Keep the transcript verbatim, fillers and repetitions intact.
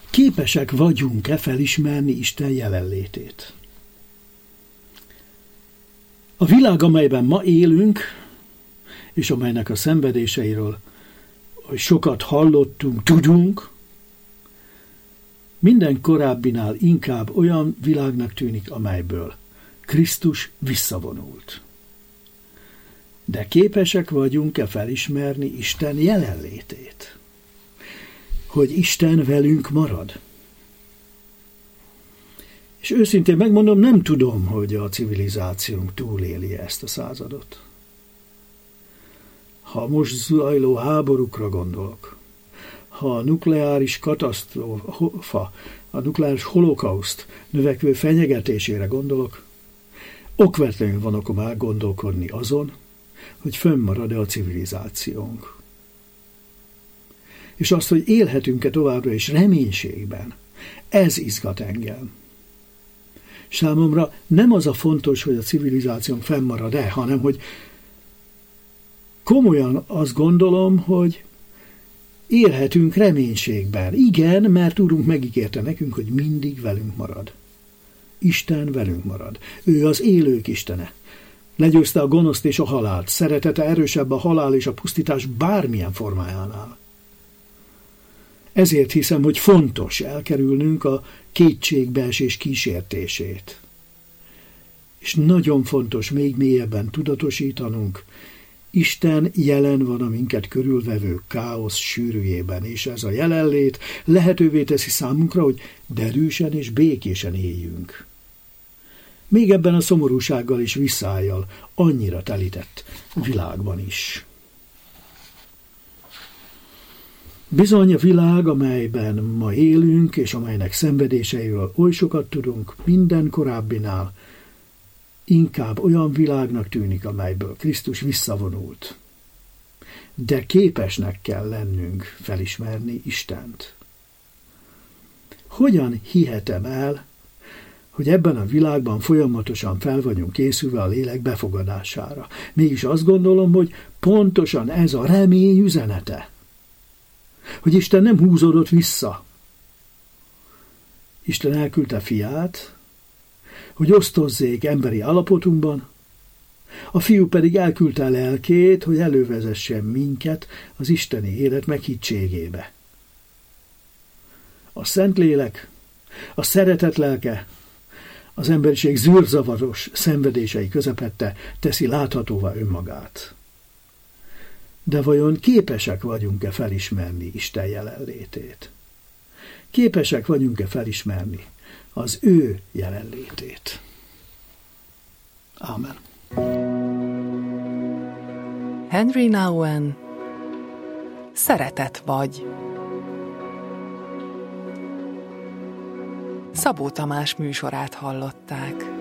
Képesek vagyunk-e felismerni Isten jelenlétét? A világ, amelyben ma élünk, és amelynek a szenvedéseiről sokat hallottunk, tudunk, minden korábbinál inkább olyan világnak tűnik, amelyből Krisztus visszavonult. De képesek vagyunk-e felismerni Isten jelenlétét? Hogy Isten velünk marad? És őszintén megmondom, nem tudom, hogy a civilizációnk túléli ezt a századot. Ha most zajló háborúkra gondolok, ha a nukleáris katasztrófa, a nukleáris holokauszt növekvő fenyegetésére gondolok, okvetlenül van okom elgondolkodni azon, hogy fönnmarad-e a civilizációnk. És azt, hogy élhetünk-e továbbra is reménységben, ez izgat engem. Számomra nem az a fontos, hogy a civilizációnk fennmarad-e, hanem hogy komolyan azt gondolom, hogy élhetünk reménységben. Igen, mert Úrunk megígérte nekünk, hogy mindig velünk marad. Isten velünk marad. Ő az élők Istene. Legyőzte a gonoszt és a halált. Szeretete erősebb a halál és a pusztítás bármilyen formájánál. Ezért hiszem, hogy fontos elkerülnünk a kétségbeesés kísértését. És nagyon fontos még mélyebben tudatosítanunk, Isten jelen van a minket körülvevő káosz sűrűjében, és ez a jelenlét lehetővé teszi számunkra, hogy derűsen és békésen éljünk. Még ebben a szomorúsággal és visszájjal annyira telített világban is. Bizony a világ, amelyben ma élünk, és amelynek szenvedéseiről oly sokat tudunk, minden korábbinál, inkább olyan világnak tűnik, amelyből Krisztus visszavonult. De képesnek kell lennünk felismerni Istent. Hogyan hihetem el, hogy ebben a világban folyamatosan fel vagyunk készülve a lélek befogadására? Mégis azt gondolom, hogy pontosan ez a remény üzenete. Hogy Isten nem húzódott vissza. Isten elküldte fiát, hogy osztozzék emberi állapotunkban, a fiú pedig elküldte lelkét, hogy elővezessen minket az isteni élet meghittségébe. A Szentlélek, a szeretet lelke, az emberiség zűrzavaros szenvedései közepette teszi láthatóvá önmagát. De vajon képesek vagyunk-e felismerni Isten jelenlétét? Képesek vagyunk-e felismerni az ő jelenlétét? Ámen. Henry Nouwen, Szeretet vagy. Szabó Tamás műsorát hallották.